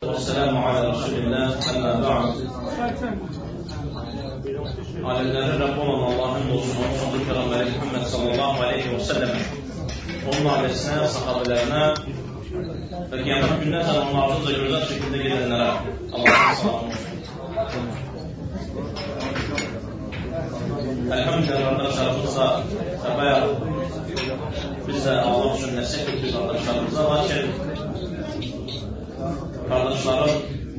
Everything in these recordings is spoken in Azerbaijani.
والسلام على رسول الله أما بعد. Alemlerin Rabbi olan Allah'ın olsun, onun Peygamberi Muhammed sallallahu aleyhi ve selleme, onun ailesine, sahabelerine ve kıyamet günden sonra onun ardınca güzel şekilde gelenlere Allah'ın selamı olsun. Elhamdülillah arkadaşlarımızla bayağı biz de Allah için nəsihət etdik arkadaşlarımıza, lakin kardeşlerin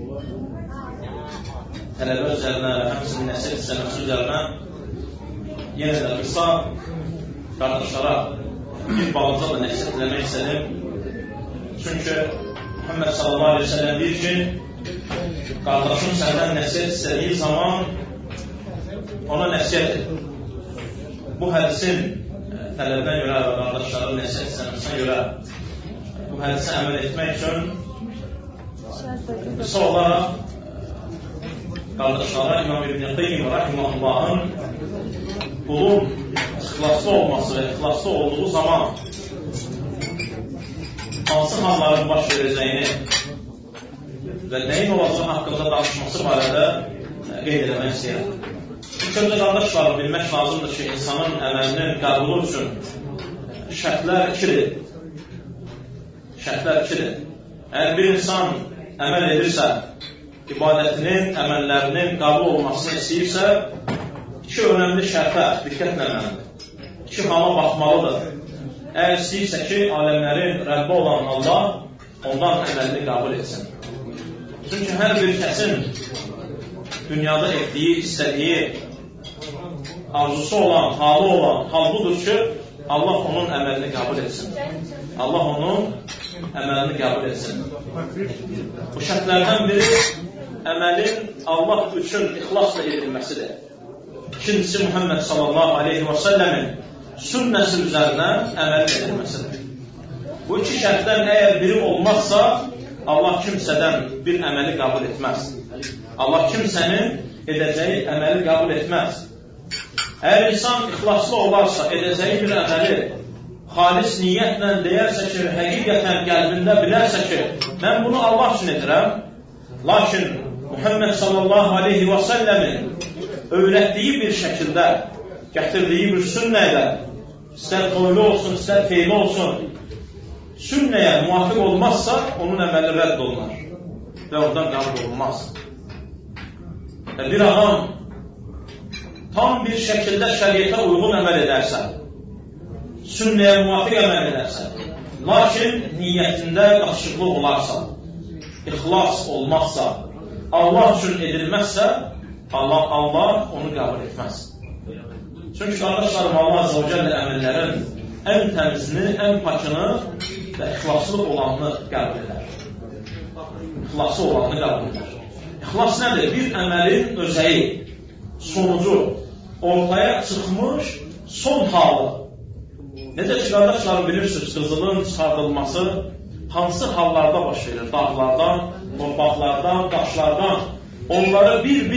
tələbə üzərinə və həmçinin nəsihət istəməsi üzərinə yenə də qısa qardaşlara bir balaca da nəsihət eləmək istədim. Çünki Muhammed sallallahu aleyhi ve sellem deyir ki, qardaşın səndən nəsihət istədiyi zaman ona nəsihət et. Bu hədisin tələbə görə və qardaşların nəsihət istəməsinə görə bu hədisə əməl etmək üçün qısa olaraq qardaşlara İmam İbn Qayyim rahimehullahın qulun ixlaslı olması və ixlaslı olduğu zaman hansı halların baş verəcəyini və nəyin olacağı haqqında danışması barədə qeyd eləmək istəyirəm. İlk öncə qardaşlarım bilmək lazımdır ki, insanın əməlinin qəbulu üçün şərtlər ikidir. Şərtlər ikidir. Əgər bir insan əməl edirsə, ibadətinin, əməllərinin qəbul olmasını istəyirsə, iki önəmli şərtə diqqət etməlidir. İki hala baxmalıdır. Əgər istəyirsə ki, aləmlərin Rəbbi olan Allah ondan əməlini qəbul etsin. Çünki hər bir kəsin dünyada etdiyi, istədiyi, arzusu olan, halı olan hal budur ki, Allah onun əməlini qəbul etsin. Allah onun əməlini qəbul etsin. Bu şərtlərdən biri əməlin Allah üçün ixlasla edilməsidir. İkincisi Muhammed sallallahu aleyhi ve sellemin sünnəsi üzərinə əməl edilməsidir. Bu iki şərtdən əgər biri olmazsa, Allah kimsədən bir əməli qəbul etməz. Allah kimsənin edəcəyi əməli qəbul etməz. Əgər insan ixlaslı olarsa, edəcəyi bir əməli xalis niyyətlə deyərsə ki, həqiqətən qəlbində bilərsə ki, mən bunu Allah üçün edirəm, lakin Muhammed sallallahu aleyhi ve sellemin öyrətdiyi bir şəkildə, gətirdiyi bir sünnə ilə, istər qovlu olsun, istər feyli olsun, sünnəyə müvafiq olmazsa, onun əməli rədd olunar və oradan qəbul olunmaz. Və bir adam tam bir şəkildə şəriətə uyğun əməl edərsə, sünnəyə müvafiq əməl edərsə, lakin niyyətində qaçışıqlıq olarsa, ixlas olmazsa, Allah üçün edilməzsə, Allah onu qəbul etməz. Çünki qardaşlarım, Allah azə və cəllə əməllərin ən təmizini, ən pakını və ixlaslı olanını qəbul edər. İxlaslı olanını qəbul edər. İxlas nədir? Bir əməlin özəyi, sonucu, ortaya çıxmış son halı. Necə ki, qardaşlarım bilirsiniz, qızılın çıxardılması hansı hallarda baş verir? Dağlardan, torpaqlardan, daşlardan. Onları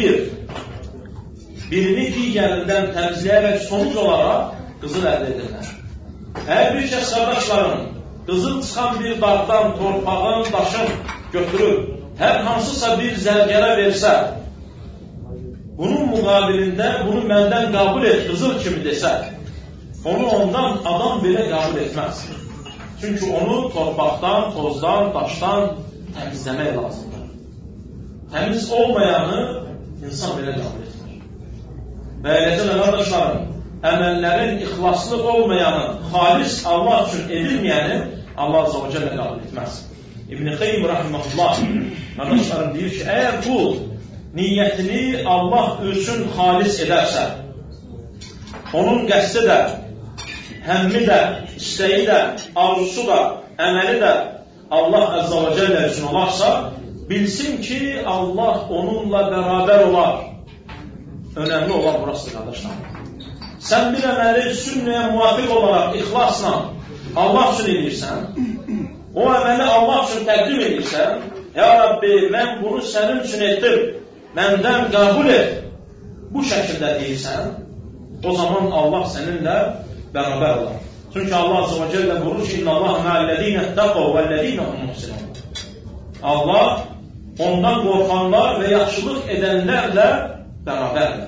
birini digərindən təmizləyərək sonuc olaraq qızıl əldə edirlər. Əgər bir kəs qardaşlarım qızıl çıxan bir dağdan, torpağın, daşın götürüb hər hansısa bir zərgərə versə, bunun müqabilində bunu məndən qəbul et, qızıl kimi desə, onu ondan adam belə qəbul etməz. Çünki onu torpaqdan, tozdan, daşdan təmizləmək lazımdır. Təmiz olmayanı insan belə qəbul etmir. Və eləcə də qardaşlarım, əməllərin ixlaslıq olmayanı, xalis Allah üçün edilməyəni Allah azə və cəllə qəbul etməz. İbn Qayyim rahimehullah qardaşlarım deyir ki, əgər qul niyyətini Allah üçün xalis edərsə, onun qəsdi də, həmmi də, istəyi də, arzusu da, əməli də Allah əzzə və cəllə üçün olarsa, bilsin ki, Allah onunla bərabər olar. Önəmli olan burasıdır, qardaşlar. Sən bir əməli sünnəyə müvafiq olaraq, ixlasla Allah üçün edirsən, o əməli Allah üçün təqdim edirsən, ya Rabbi, mən bunu sənin üçün etdim, məndən qəbul et, bu şəkildə deyirsən, o zaman Allah səninlə bərabər olar. Çünki Allah azə və cəllə buyurur ki, İnnə Allah mə'əl-ləzīnə ittəqəv vəl-ləzīnə hum muhsinun. Allah ondan qorxanlar və yaxşılıq edənlərlə bərabərdir.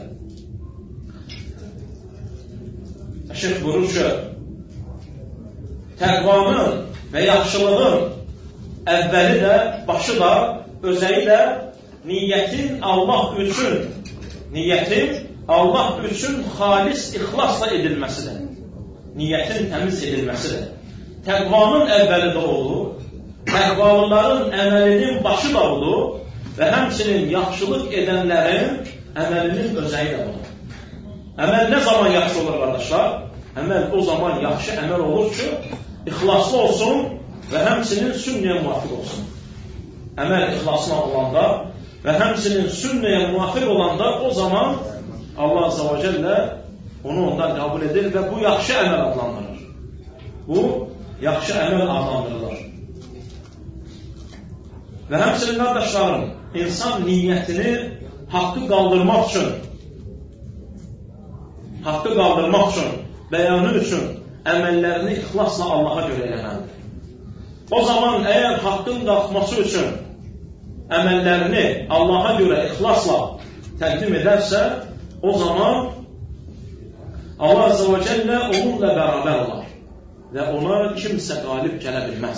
Şeyx buyurur ki, təqvanın və yaxşılığın əvvəli də, başı da, özəyi də niyyətin Allah üçün xalis ixlasla edilməsidir. Niyyətin təmiz edilməsidir. Təqvanın əvvəli də olur, təqvalıların əməlinin başı da olur və həmçinin yaxşılıq edənlərin əməlinin özəyi də olur. Əməl nə zaman yaxşı olur, qardaşlar? Əməl o zaman yaxşı əməl olur ki, ixlaslı olsun və həmçinin sünnəyə müvafiq olsun. Əməl ixlaslı olanda və həmçinin sünnəyə müvafiq olanda o zaman Allah Azze ve Celle onu ondan qəbul edir və bu yaxşı əməl adlandırır. Bu yaxşı əməl adlandırılır. Və həmçinin qardaşlarım, insan niyyətini haqqı qaldırmaq üçün, bəyanı üçün əməllərini ixlasla Allaha görə eləməlidir. O zaman əgər haqqın qalxması üçün əməllərini Allaha görə ixlasla təqdim edərsə, o zaman Allah Azze ve Celle onunla bərabər olar və ona kimsə qalib gələ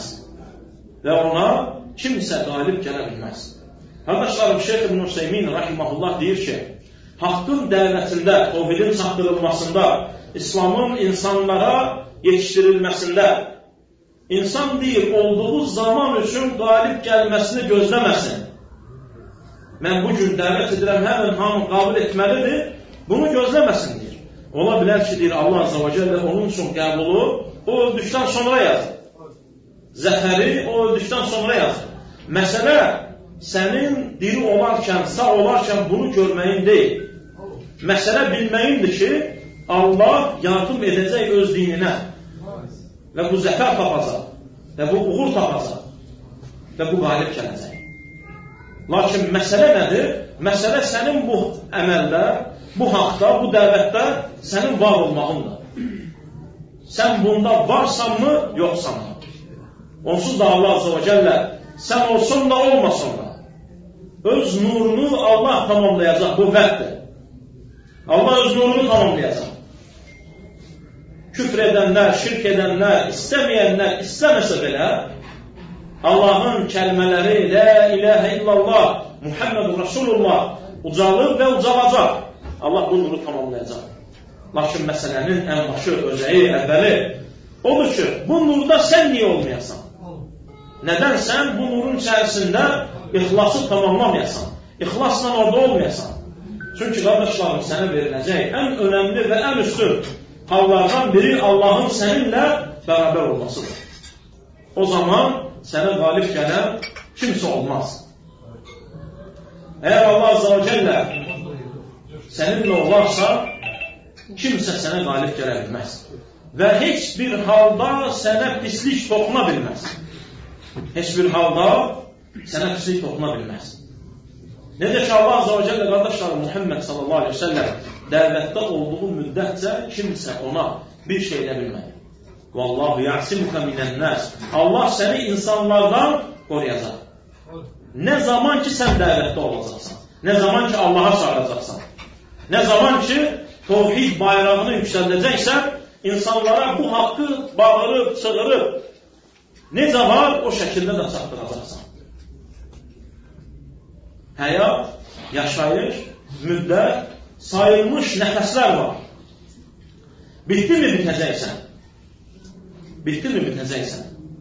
bilməz. Qardaşlarım, Şeyx İbn Hüseymin rahimehullah deyir ki, haqqın dəvətində, tövhidin çatdırılmasında, İslamın insanlara yetişdirilməsində, insan deyir, olduğu zaman üçün qalib gəlməsini gözləməsin. Mən bugün dəvət edirəm, həmin hamı qəbul etməlidir, bunu gözləməsin deyir. Ola bilər ki, deyir, Allah Azze ve Celle onun üçün qəbulu o öldükdən sonra yazır. Zəfəri o öldükdən sonra yazır. Məsələ, sənin diri olarkən, sağ olarkən bunu görməyin deyil. Məsələ bilməyindir ki, Allah yardım edəcək öz dininə və bu zəfər tapacaq və bu uğur tapacaq və bu qalib gələcək. Lakin məsələ nədir? Məsələ sənin bu əməldə, bu haqda, bu dəvətdə sənin var olmağındır. Sən bunda varsanmı, yoxsanmı? Onsuz da Allah Azze ve Celle sən olsun da olmasın da öz nurunu Allah tamamlayacaq, bu vəddir. Allah öz nurunu tamamlayacaq. Küfr edənlər, şirk edənlər, istəməyənlər, istəməsə belə Allahın kəlmələri, la ilahə illallah, Muhammed Rasulullah ucalır və ucalacaq. Allah bu nuru tamamlayacaq. Lakin məsələnin ən başı, özəyi, əvvəli odur ki, bu nurda sən niyə olmayasan? Nədən sən bu nurun içərisində ixlası tamamlamayasan? İxlasla orada olmayasan? Çünki qardaşlarım, sənə veriləcək ən önəmli və ən üstün hallardan biri Allahın səninlə bərabər olmasıdır. O zaman sənə qalib gələn kimsə olmaz. Əgər Allah Azze ve Celle səninlə olarsa, kimsə sənə qalib gələ bilməz. Və heç bir halda sənə pislik toxuna bilməz. Heç bir halda sənə pislik toxuna bilməz. Necə ki Allah Azze ve Celle qardaşlarım Muhammed sallallahu aleyhi ve sellem dəvətdə olduğu müddətcə kimsə ona bir şey edə bilməyir. Vallahu ya'simuka minən-nas. Allah səni insanlardan qoruyacaq. Nə zaman ki sən dəvətdə olacaqsan, nə zaman ki Allaha çağıracaqsan, nə zaman ki tövhid bayrağını yüksəldəcəksən, insanlara bu haqqı bağırıb, çığırıb, necə var o şəkildə də çatdıracaqsan. Həyat, yaşayış, müddət, sayılmış nəfəslər var. Bitdimi bitəcəksən? Bitdimi bitəcəksən?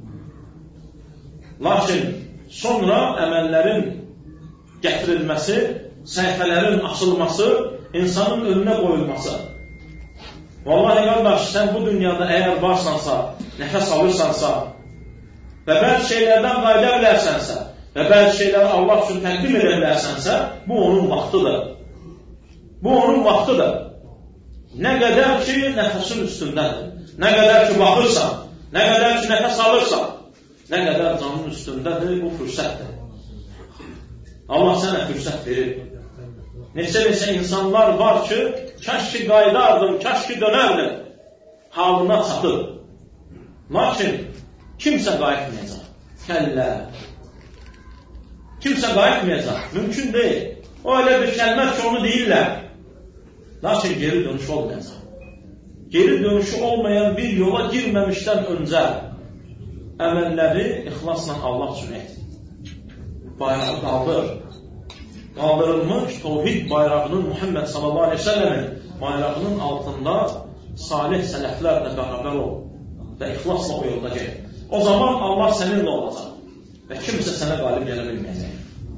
Lakin sonra əməllərin gətirilməsi, səhifələrin açılması, insanın önünə qoyulması. Vallahi qardaş, sən bu dünyada əgər varsansa, nəfəs alırsansa və bəzi şeylərdən qayda bilərsənsə və bəzi şeyləri Allah üçün təqdim edə bilərsənsə, bu onun vaxtıdır. Bu onun vaxtıdır. Nə qədər ki, nəfəsin üstündədir. Nə qədər ki, baxırsan, nə qədər ki, nəfəs alırsan, nə qədər canın üstündədir, bu fürsətdir. Allah sənə fürsət verir. Neçə insanlar var ki, kaş ki qaydardım, kaş ki dönərdim, halına çatır. Lakin kimsə qayıtmayacaq. Kəllə. kimsə qayıtmayacaq. Mümkün deyil. O elə bir kəlmət ki, onu deyirlər. Lakin geri dönüş olmayacaq. Geri dönüşü olmayan bir yola girməmişdən öncə əməlləri ixlasla Allah üçün et. Bayrağı qaldır. Qaldırılmış Tevhid bayrağının Muhammed sallallahu aleyhi ve sellemin bayrağının altında salih sələflərlə bərabər ol və ixlasla o yolda gel. O zaman Allah səninlə olacaq və kimsə sənə qalib gələ bilməyəcək.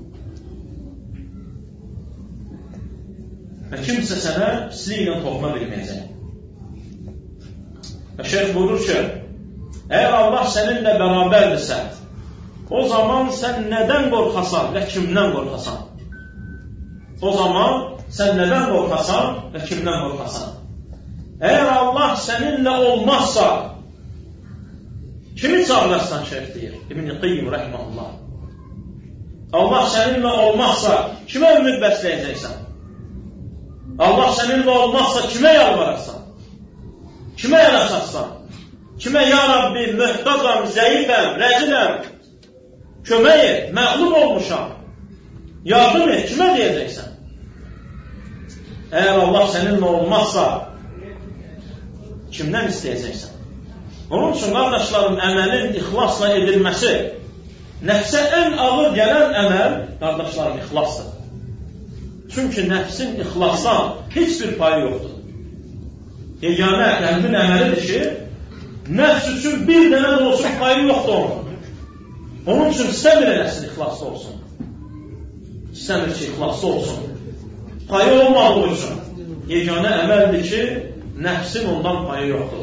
Və kimsə sənə pisliklə toxuna bilməyəcək. Və şeyh buyurur ki, əgər Allah səninlə bərabərdirsə, o zaman sən nədən qorxasan və kimdən qorxasan? O zaman sən nədən qorxasan və kimdən qorxasan? Əgər Allah səninlə olmazsa, kimi çağırırsan şeyh deyir? İbn-i Qayyim rəhməhullah. Allah səninlə olmazsa, kimə ümid bəsləyəcəksən? Allah səninlə olmazsa, kimə yalvararsan? Kimə yanaşarsan? Kimə ya Rabbi, möhtacam, zəifəm, rəciləm, kömək et, məğlub olmuşam, yardım et, kimə deyəcəksən? Əgər Allah səninlə olmazsa, kimdən istəyəcəksən? Onun üçün, qardaşlarım, əməlin ixlasla edilməsi, nəfsə ən ağır gələn əməl, qardaşlarım, ixlasdır. Çünki nəfsin ixlasdan heç bir payı yoxdur. Yeganə qəlbin əməlidir ki, nəfs üçün bir dənə də olsun payı yoxdur onun. Onun üçün istəmir eləsin ixlaslı olsun. İstəmir ki, ixlaslı olsun. Payı olmadığı üçün yeganə əməldir ki, nəfsin ondan payı yoxdur.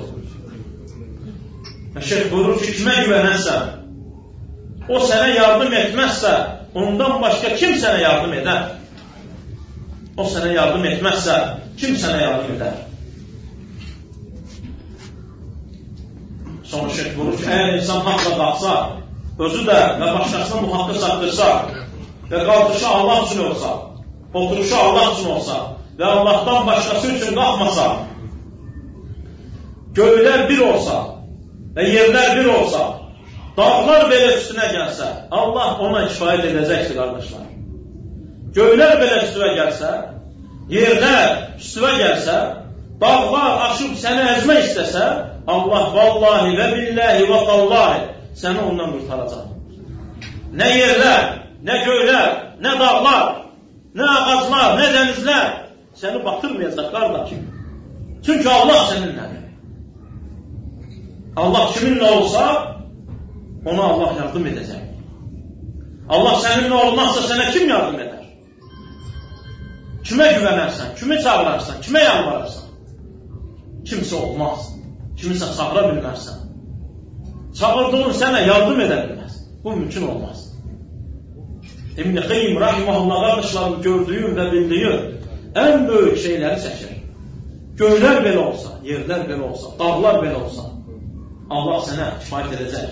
Və şeyh buyurur ki, kimə güvənərsən, o sənə yardım etməzsə, ondan başqa kim sənə yardım edər? O sənə yardım etməzsə, kim sənə yardım edər? Sonra şeyh buyurur ki, əgər insan haqla qalsa, özü də və başqasına bu haqqı çatdırsa və qalxışı Allah üçün olsa, oturuşu Allah üçün olsa və Allahdan başqası üçün qalxmasa, göylər bir olsa və yerlər bir olsa, dağlar belə üstünə gəlsə, Allah ona kifayət edəcəkdir, qardaşlar. Göylər belə üstünə gəlsə, yerlər üstünə gəlsə, dağlar aşıb səni əzmək istəsə, Allah vallahi və billahi və tallahi səni ondan qurtaracaq. Nə yerlər, nə göylər, nə dağlar, nə ağaclar, nə dənizlər səni batırmayacaq, qardaş. Çünki Allah səninlədir. Allah kiminlə olsa, ona Allah yardım edəcək. Allah səninlə olmazsa sənə kim yardım edər? Kimə güvənərsən, kimi çağırarsan, kimə yalvararsan? Kimsə olmaz. Kimisə çağıra bilmərsən. Çağırdığın sənə yardım edə bilməz. Bu mümkün olmaz. İbn-i Qayyim rahimehullah qardaşlarım gördüyüm və bildiyim ən böyük şeyləri çəkir. Göylər belə olsa, yerlər belə olsa, dağlar belə olsa, Allah sənə kifayət edəcək.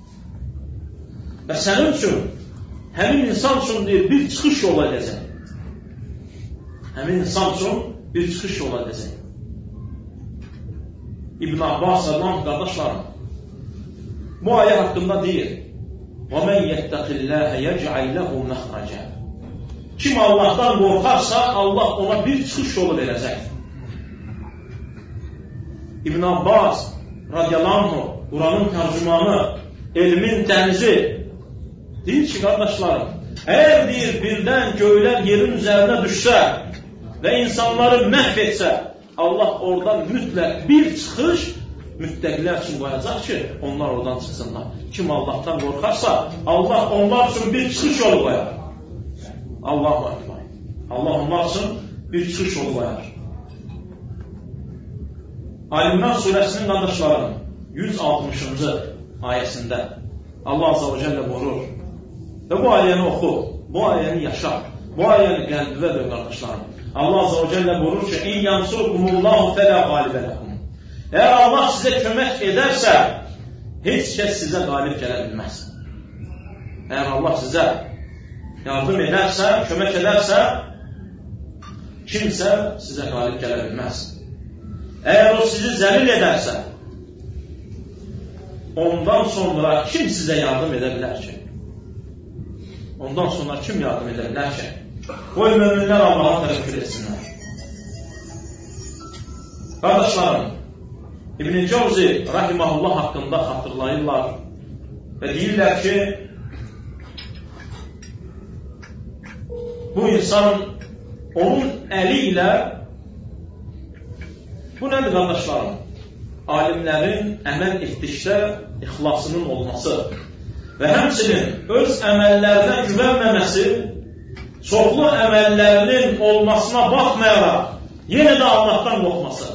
Və sənin üçün, həmin insan üçün deyir, bir çıxış yolu edəcək. Həmin insan üçün bir çıxış yolu edəcək. İbn Abbas Allah'ın qardaşlarım bu ayə haqqında deyir, وَمَنْ يَتَّقِ اللّٰهَ يَجْعَلْ لَهُ مَخْرَجًا. Kim Allah'tan qorxarsa, Allah ona bir çıxış yolu verəcək. İbn Abbas radiyallahu anh, Quranın tərcümanı, elmin dənizi deyir ki, qardaşlarım, əgər deyir, birdən göylər yerin üzərinə düşsə və insanları məhv etsə, Allah oradan mütləq bir çıxış müttəqilər üçün qoyacaq ki, onlar oradan çıxsınlar. Kim Allah'tan qorxarsa, Allah onlar üçün bir çıxış yolu qoyar. Allahu Ekber. Allah onlar üçün bir çıxış yolu qoyar. Ali-İmran surəsinin qardaşlarının 160-cı ayəsində Allah Azze ve Celle buyurur və bu ayəni oxu, bu ayəni yaşa, bu ayəni qəlbivə döy, qardaşlarım. Allah Azze ve Celle buyurur ki, İn yansurkumullahu fələ qalibə ləkum. Eğer Allah sizə kömək edərsə, heç kəs sizə qalib gələ bilməz. Eğer Allah sizə yardım edərsə, kömək edərsə, kimsə sizə qalib gələ bilməz. Eğer o sizi zəlil edərsə, ondan sonra kim sizə yardım edə bilər ki? ondan sonra kim yardım edərlər ki? Qoy möminlər Allaha təvəkkül etsinlər. Qardaşlarım, İbn-i Cavzi rahiməhullah haqqında xatırlayırlar və deyirlər ki, bu insan onun əli ilə, bu nədir qardaşlarım? Alimlərin əməl etdikdə ixlasının olması və həmçinin öz əməllərinə güvənməməsi, çoxlu əməllərinin olmasına baxmayaraq yenə də Allahdan qorxması.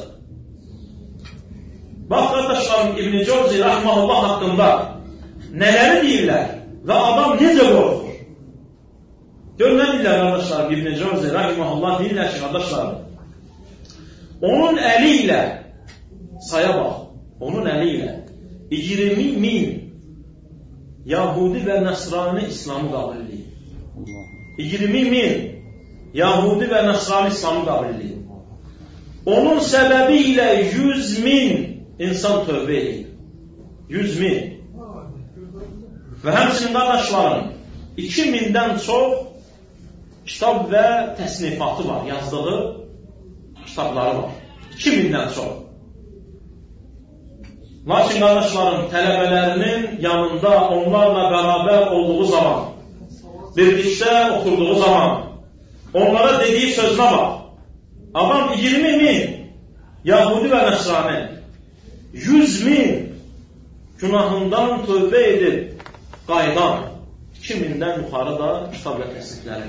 Bax, qardaşlarım, İbn-i Cavzi rahiməhullah haqqında nələri deyirlər və adam necə qorxur? Görməliyirlər, qardaşlarım, İbn-i Cavzi rahiməhullah deyirlər ki, qardaşlarım, onun əli ilə, saya bax, onun əli ilə 20.000 Yahudi və Nəsrani İslamı qəbul edir. 20.000 Yahudi və Nəsrani İslamı qəbul edir. Onun səbəbi ilə 100.000 insan tövbə edir. 100.000. Və həmçinin qardaşlarım, 2000-dən çox kitab və təsnifatı var, yazdığı kitabları var. 2000-dən çox. Lakin qardaşlarım, tələbələrinin yanında onlarla bərabər olduğu zaman, birlikdə oturduğu zaman, onlara dediyi sözünə bax. Adam 20.000 Yahudi və Nəsrani 100.000 günahından tövbə edib qayıdan 2000-dən yuxarı da kitab və təsnifləri.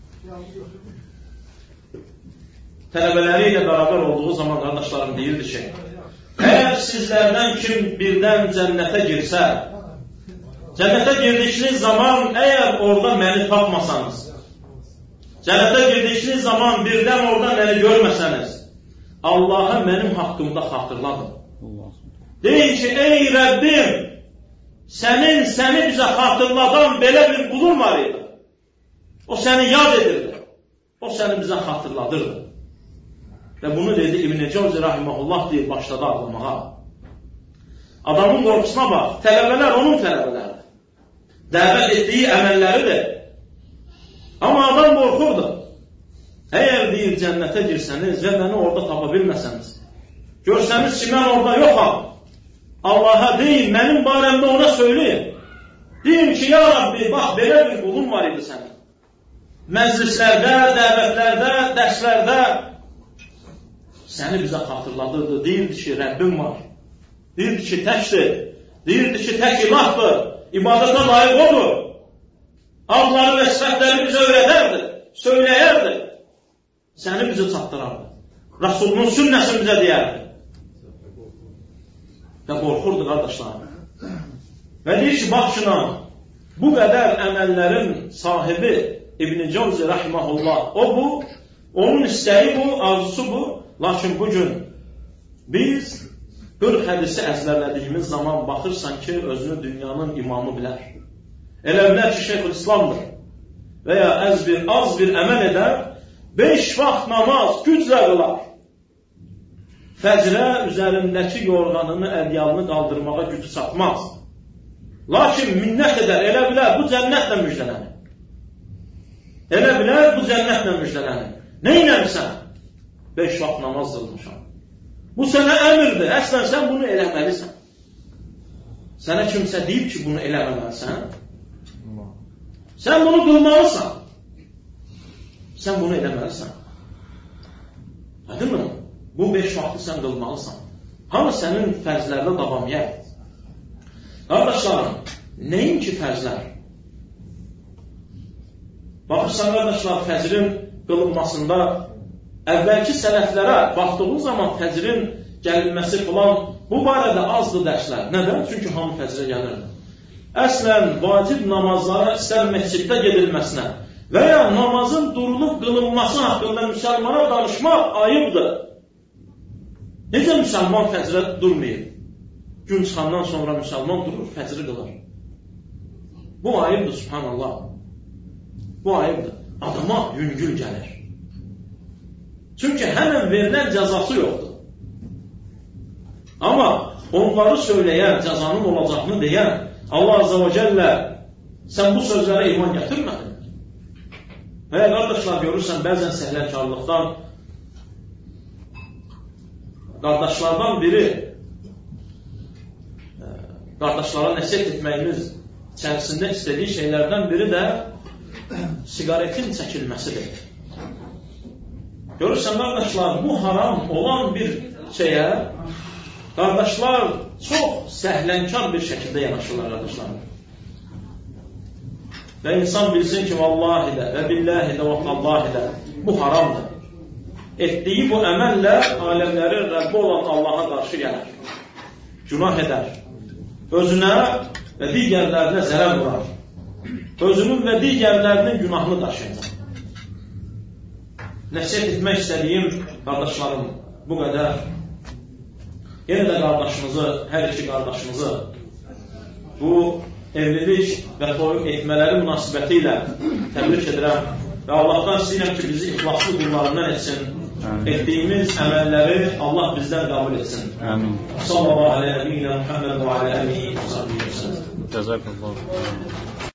Tələbələri ilə bərabər olduğu zaman qardaşlarım deyirdi ki, əgər sizlərdən kim birdən cənnətə girsə, cənnətə girdikiniz zaman əgər orada məni tapmasanız, cənnətə girdikiniz zaman birdən orada məni görməsəniz, Allah'a mənim haqqımda xatırladın. Deyin ki, ey Rəbbim, səni bizə xatırladan belə bir qulun var idi. O səni yad edirdi. O səni bizə xatırladırdı. Və bunu dedi İbn-i Cavzi rahiməhullah deyib başladı ağlamağa. Adamın qorxusuna bax, tələbələr onun tələbələrdir. Dəvət etdiyi əməlləridir. Amma adam qorxurdu. Əgər deyir cənnətə girsəniz və məni orada tapa bilməsəniz, görsəniz ki, mən orada yoxam, Allaha deyin, mənim barəmdə ona söyləyin. Deyin ki, ya Rabbi, bax, belə bir qulun var idi sənin. Məclislərdə, dəvətlərdə, dərslərdə səni bizə xatırladırdı. Deyirdi ki, Rəbbim var. Deyirdi ki, təkdir. Deyirdi ki, tək ilahdır. İbadətə layiq odur. Adları və sifətləri bizə öyrədərdi, söyləyərdi. Səni bizə çatdırardı. Rasulunun sünnəsini bizə deyərdi. Və qorxurdu, qardaşlar. Və deyir ki, bax şuna, bu qədər əməllərin sahibi İbn-i Cavzi rahiməhullah, o bu, onun istəyi bu, arzusu bu. Lakin bugün biz 40 hədisi əzbərlədiyimiz zaman baxırsan ki, özünü dünyanın imamı bilər. Elə bilər ki, Şeyxülislamdır. Və ya az bir əməl edər, 5 vaxt namaz güclə qılar. Fəcrə üzərindəki yorğanını, ədyalını qaldırmağa gücü çatmaz. Lakin minnət edər, elə bilər bu cənnətlə müjdələnir. Elə bilər bu cənnətlə müjdələnir. Nə inəmsən? 5 vaxt namaz qılmışam. Bu sənə əmirdir, əslən sən bunu eləməlisən. Sənə kimsə deyib ki, bunu eləməməlisən. Sən bunu qılmalısan. Sən bunu eləməlisən. Aydın mı? Bu 5 vaxtı sən qılmalısan. Hamı sənin fərzlərdə davam yer. Qardaşlarım, nəinki fərzlər? Baxırsan, qardaşlar, fəzrin qılınmasında əvvəlki sələflərə baxdığı zaman fəcrin gəlməsi filan bu barədə azdır dərslər. Nədən? Çünki hamı fəcrə gəlirdi. Əslən, vacib namazlara istər məsciddə gedilməsinə və ya namazın durulub qılınması haqqında müsəlmana danışmaq ayıbdır. Necə müsəlman fəcrə durmayır? Gün çıxandan sonra müsəlman durur, fəcri qılır. Bu ayıbdır, subhanallah. Bu ayıbdır. Adama yüngül gəlir. Çünki həmən verilən cəzası yoxdur. Amma onları söyləyən, cəzanın olacağını deyən Allah Azza və Cəllə sən bu sözlərə iman gətirmədin. Və qardaşlar, görürsən, bəzən səhlənkarlıqdan qardaşlardan biri qardaşlara nəsihət etməyimiz içərisində istədiyi şeylərdən biri də siqaretin çəkilməsidir. Görürsən, qardaşlar, bu haram olan bir şeyə qardaşlar çox səhlənkar bir şəkildə yanaşırlar, qardaşlar. Və insan bilsin ki, vallahi də və billahi də və tallahi də bu haramdır. Etdiyi bu əməllə aləmlərin Rəbbi olan Allaha qarşı gələr. Günah edər. Özünə və digərlərinə zərər vurar. Özünün və digərlərinin günahını daşıyacaq. Nəsihət etmək istədiyim qardaşlarım bu qədər. Yenə də qardaşımızı, hər iki qardaşımızı bu evlilik və toy etmələri münasibəti ilə təbrik edirəm və Allahdan istəyirəm ki, bizi ixlaslı qullarından etsin. Etdiyimiz əməlləri Allah bizdən qəbul etsin. Amin. Sallallahu aleyhi və səlləm Muhammed və alə alihi və sahbihi və səlləm. Cəzakallah.